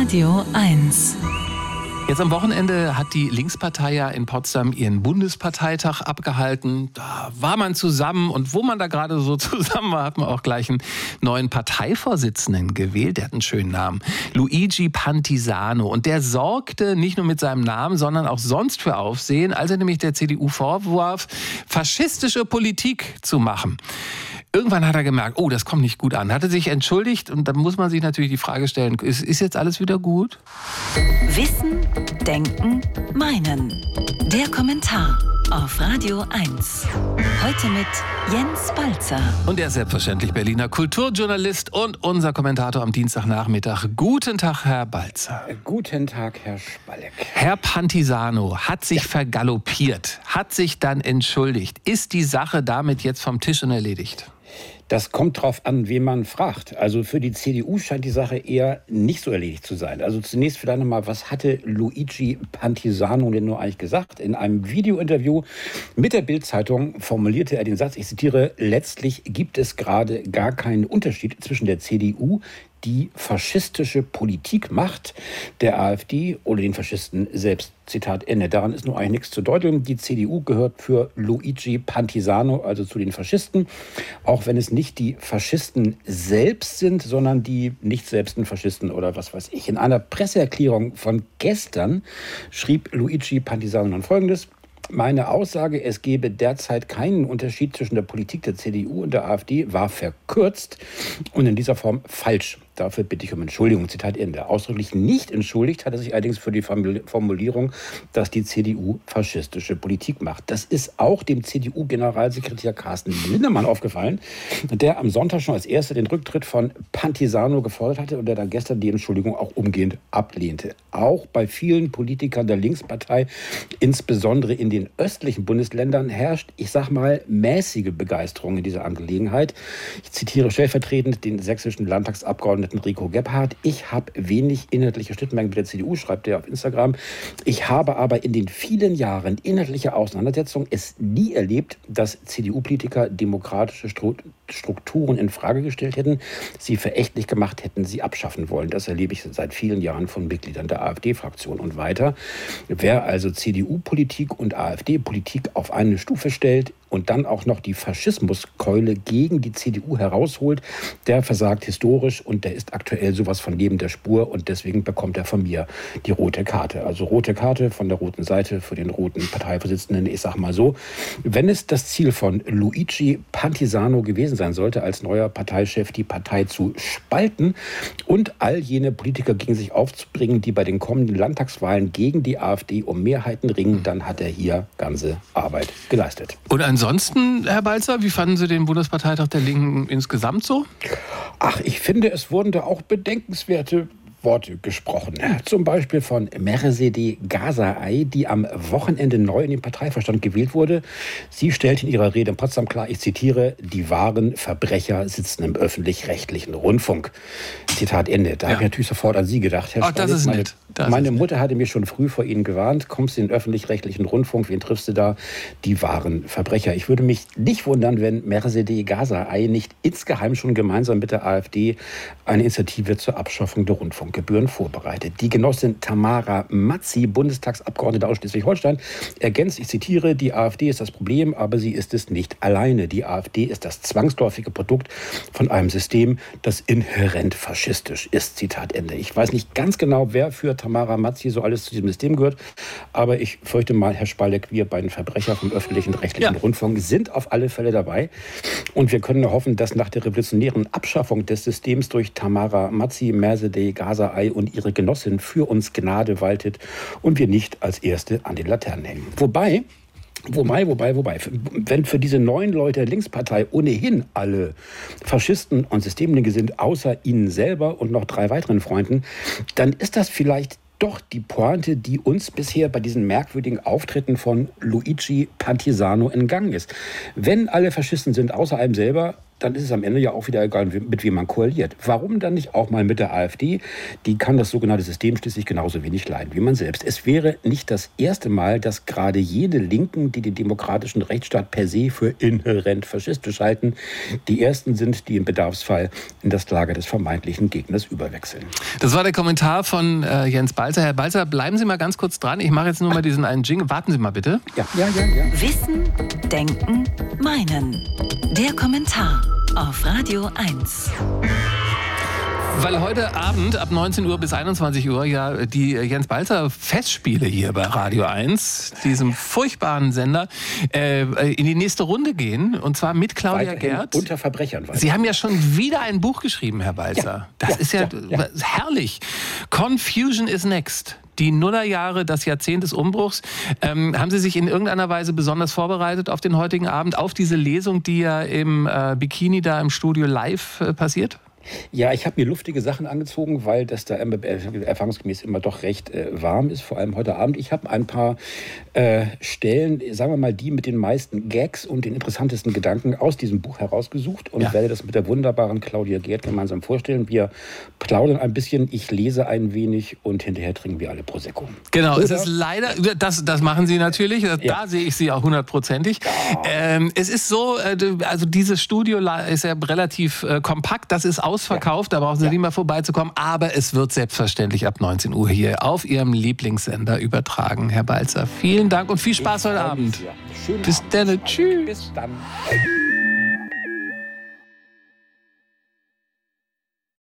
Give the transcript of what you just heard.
Radio 1. Jetzt am Wochenende hat die Linkspartei ja in Potsdam ihren Bundesparteitag abgehalten. Da war man zusammen und wo man da gerade so zusammen war, hat man auch gleich einen neuen Parteivorsitzenden gewählt. Der hat einen schönen Namen. Luigi Pantisano. Und der sorgte nicht nur mit seinem Namen, sondern auch sonst für Aufsehen, als er nämlich der CDU vorwarf, faschistische Politik zu machen. Irgendwann hat er gemerkt, oh, das kommt nicht gut an. Hat er sich entschuldigt und dann muss man sich natürlich die Frage stellen, ist jetzt alles wieder gut? Wissen, Denken, Meinen. Der Kommentar auf Radio 1. Heute mit Jens Balzer. Und er ist selbstverständlich Berliner Kulturjournalist und unser Kommentator am Dienstagnachmittag. Guten Tag, Herr Balzer. Guten Tag, Herr Spalleck. Herr Pantisano hat sich vergaloppiert, hat sich dann entschuldigt. Ist die Sache damit jetzt vom Tisch und erledigt? Das kommt drauf an, wen man fragt. Also für die CDU scheint die Sache eher nicht so erledigt zu sein. Also zunächst vielleicht nochmal, was hatte Luigi Pantisano denn nur eigentlich gesagt? In einem Videointerview mit der Bild-Zeitung formulierte er den Satz, ich zitiere, letztlich gibt es gerade gar keinen Unterschied zwischen der CDU, die faschistische Politik macht, der AfD oder den Faschisten selbst. Zitat Ende. Daran ist nur eigentlich nichts zu deuteln. Die CDU gehört für Luigi Pantisano, also zu den Faschisten, auch wenn es nicht die Faschisten selbst sind, sondern die nicht selbsten Faschisten oder was weiß ich. In einer Presseerklärung von gestern schrieb Luigi Pantisano dann Folgendes. Meine Aussage, es gebe derzeit keinen Unterschied zwischen der Politik der CDU und der AfD, war verkürzt und in dieser Form falsch. Dafür bitte ich um Entschuldigung. Zitat Ende. Ausdrücklich nicht entschuldigt hat er sich allerdings für die Formulierung, dass die CDU faschistische Politik macht. Das ist auch dem CDU-Generalsekretär Carsten Linnemann aufgefallen, der am Sonntag schon als erster den Rücktritt von Pantisano gefordert hatte und der dann gestern die Entschuldigung auch umgehend ablehnte. Auch bei vielen Politikern der Linkspartei, insbesondere in den östlichen Bundesländern, herrscht, ich sag mal, mäßige Begeisterung in dieser Angelegenheit. Ich zitiere stellvertretend den sächsischen Landtagsabgeordneten Rico Gebhardt. Ich habe wenig inhaltliche Schnittmengen mit der CDU, schreibt er auf Instagram. Ich habe aber in den vielen Jahren inhaltlicher Auseinandersetzung es nie erlebt, dass CDU-Politiker demokratische Strukturen in Frage gestellt hätten, sie verächtlich gemacht hätten, sie abschaffen wollen. Das erlebe ich seit vielen Jahren von Mitgliedern der AfD-Fraktion. Und weiter, wer also CDU-Politik und AfD-Politik auf eine Stufe stellt und dann auch noch die Faschismuskeule gegen die CDU herausholt, der versagt historisch und der ist aktuell sowas von neben der Spur und deswegen bekommt er von mir die rote Karte. Also rote Karte von der roten Seite für den roten Parteivorsitzenden. Ich sag mal so, wenn es das Ziel von Luigi Pantisano gewesen sein sollte, als neuer Parteichef die Partei zu spalten und all jene Politiker gegen sich aufzubringen, die bei den kommenden Landtagswahlen gegen die AfD um Mehrheiten ringen, dann hat er hier ganze Arbeit geleistet. Und ansonsten, Herr Balzer, wie fanden Sie den Bundesparteitag der Linken insgesamt so? Ach, ich finde, es wurden da auch bedenkenswerte Worte gesprochen. Zum Beispiel von Merzede Gasaei, die am Wochenende neu in den Parteivorstand gewählt wurde. Sie stellt in ihrer Rede in Potsdam klar, ich zitiere, die wahren Verbrecher sitzen im öffentlich-rechtlichen Rundfunk. Zitat Ende. Da habe ich natürlich sofort an Sie gedacht, Herr Spalleck. Das ist nett. Meine Mutter hatte mir schon früh vor Ihnen gewarnt, kommst du in den öffentlich-rechtlichen Rundfunk, wen triffst du da? Die wahren Verbrecher. Ich würde mich nicht wundern, wenn Merzede Gasaei nicht insgeheim schon gemeinsam mit der AfD eine Initiative zur Abschaffung der Rundfunkgebühren vorbereitet. Die Genossin Tamara Mazzi, Bundestagsabgeordnete aus Schleswig-Holstein, ergänzt, ich zitiere, die AfD ist das Problem, aber sie ist es nicht alleine. Die AfD ist das zwangsläufige Produkt von einem System, das inhärent faschistisch ist. Zitat Ende. Ich weiß nicht ganz genau, wer für Tamara Mazzi so alles zu diesem System gehört, aber ich fürchte mal, Herr Spalleck, wir beiden Verbrecher vom öffentlichen rechtlichen Rundfunk sind auf alle Fälle dabei und wir können nur hoffen, dass nach der revolutionären Abschaffung des Systems durch Tamara Mazzi, Merzede Gasaei und ihre Genossin für uns Gnade waltet und wir nicht als Erste an den Laternen hängen. Wobei, wenn für diese neuen Leute der Linkspartei ohnehin alle Faschisten und Systemlinke sind, außer ihnen selber und noch 3 weiteren Freunden, dann ist das vielleicht doch die Pointe, die uns bisher bei diesen merkwürdigen Auftritten von Luigi Pantisano entgangen ist. Wenn alle Faschisten sind, außer einem selber, dann ist es am Ende ja auch wieder egal, mit wem man koaliert. Warum dann nicht auch mal mit der AfD? Die kann das sogenannte System schließlich genauso wenig leiden wie man selbst. Es wäre nicht das erste Mal, dass gerade jene Linken, die den demokratischen Rechtsstaat per se für inhärent faschistisch halten, die ersten sind, die im Bedarfsfall in das Lager des vermeintlichen Gegners überwechseln. Das war der Kommentar von Jens Balzer. Herr Balzer, bleiben Sie mal ganz kurz dran. Ich mache jetzt nur mal diesen einen Jingle. Warten Sie mal bitte. Ja. Wissen, Denken, Meinen. Der Kommentar auf Radio 1. Weil heute Abend ab 19 Uhr bis 21 Uhr ja die Jens Balzer Festspiele hier bei Radio 1, diesem furchtbaren Sender, in die nächste Runde gehen. Und zwar mit Claudia Weiterhin Gerd. unter Verbrechern. Sie haben ja schon wieder ein Buch geschrieben, Herr Balzer. Das ist ja herrlich. Confusion is next. Die Nullerjahre, das Jahrzehnt des Umbruchs. Haben Sie sich in irgendeiner Weise besonders vorbereitet auf den heutigen Abend, auf diese Lesung, die ja im Bikini da im Studio live passiert? Ja, ich habe mir luftige Sachen angezogen, weil das da erfahrungsgemäß immer doch recht warm ist, vor allem heute Abend. Ich habe ein paar Stellen, sagen wir mal, die mit den meisten Gags und den interessantesten Gedanken aus diesem Buch herausgesucht und werde das mit der wunderbaren Claudia Gerd gemeinsam vorstellen. Wir plaudern ein bisschen, ich lese ein wenig und hinterher trinken wir alle Prosecco. Genau, es ist leider, das machen Sie natürlich, da sehe ich Sie auch 100%. Es ist so, also dieses Studio ist ja relativ kompakt, das ist ausverkauft, da brauchen Sie nicht mehr vorbeizukommen, aber es wird selbstverständlich ab 19 Uhr hier auf Ihrem Lieblingssender übertragen. Herr Balzer, vielen Dank und viel Spaß heute Abend. Schönen Bis Abend. dann, tschüss. Bis dann.